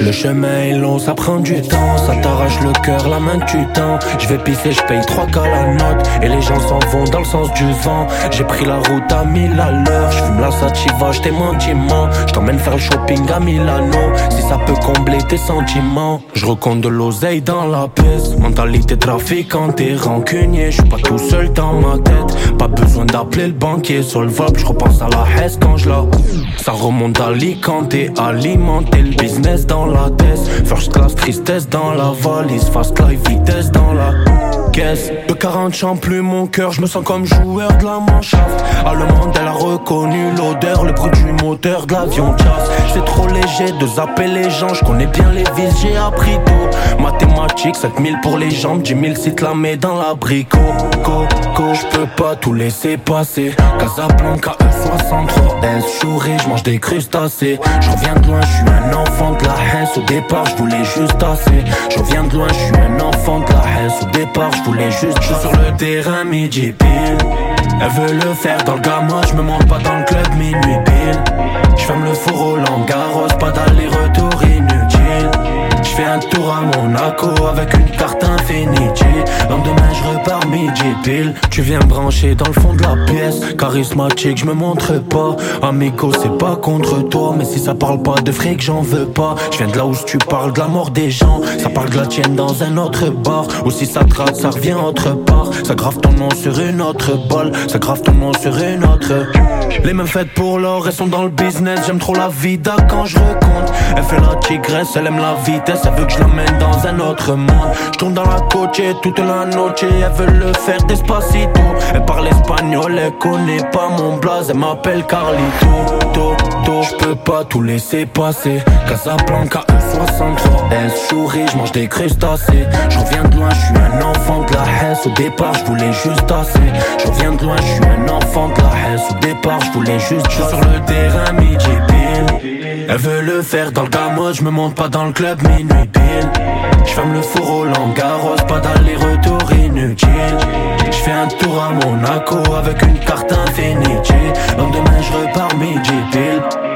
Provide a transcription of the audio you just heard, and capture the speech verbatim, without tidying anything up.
Le chemin est long, ça prend du temps. Ça t'arrache le cœur, la main tu tends. Je vais pisser, je paye trois cas la note. Et les gens s'en vont dans le sens du vent. J'ai pris la route à mille à l'heure. J'fume la sativa, j't'ai mentiment. J't'emmène faire le shopping à Milano. Si ça peut combler tes sentiments. J'recompte de l'oseille dans la pièce. Mentalité trafiquante et rancunier. J'suis pas tout seul dans ma tête. Pas besoin d'appeler le banquier. Solvable, j'repense à la Hesse quand j'la. Ça remonte à Alicante et alimenter le business dans la tête. First class, tristesse dans la valise. Fast life, vitesse dans la caisse. De quarante chante plus mon cœur, je me sens comme joueur de la manchaft. Allemande, elle a reconnu l'odeur, le bruit du moteur de l'avion de chasse. C'est trop léger de zapper les gens, je connais bien les vis, j'ai appris tôt. Mathématiques, sept mille pour les jambes, dix mille si te la mets dans l'abricot. Co, co, je peux pas tout laisser passer. Casablanca, E soixante-trois, S chouré, je mange des crustacés. Je reviens de loin, je suis un enfant de la Hesse. Au départ, je voulais juste assez. Je reviens de loin, je suis un enfant de la Hesse. Au départ, je voulais juste. Je suis sur le terrain, midi pile. Elle veut le faire dans le gamin, je me monte pas dans le club, minuit pile. Je ferme le four Roland Garros, pas d'aller-retour inutile. Je fais un tour à Monaco avec une carte infinity. Lendemain je repars midi pile. Tu viens me brancher dans le fond de la pièce. Charismatique, je me montre pas. Amigo, c'est pas contre toi. Mais si ça parle pas de fric, j'en veux pas. Je viens de là où tu parles de la mort des gens. Ça parle de la tienne dans un autre bar. Ou si ça te rate, ça revient autre part. Ça grave ton nom sur une autre balle. Ça grave ton nom sur une autre. Les mêmes faites pour l'or, elles sont dans le business. J'aime trop la vida quand je recompte. Elle fait la tigresse, elle aime la vitesse. Elle veut que je l'emmène dans un autre monde. Je tourne dans la coche toute la noche. Elle veut le faire despacito. Elle parle espagnol, elle connaît pas mon blaze. Elle m'appelle Carlito. To, to, je peux pas tout laisser passer. Casablanca, E soixante-trois, S chouré, je mange des crustacés. Je reviens de loin, je suis un enfant de la Hesse. Au départ, je voulais juste assez. Je reviens de loin, je suis un enfant de la Hesse. Au départ, je voulais juste. Je suis sur le terrain, midi pile. Elle veut le faire dans le gamin, je me monte pas dans le club, minuit pile. Je ferme le four Roland Garros, pas d'aller-retour inutile. Je fais un tour à Monaco avec une carte infinity. Lendemain je repars midi pile.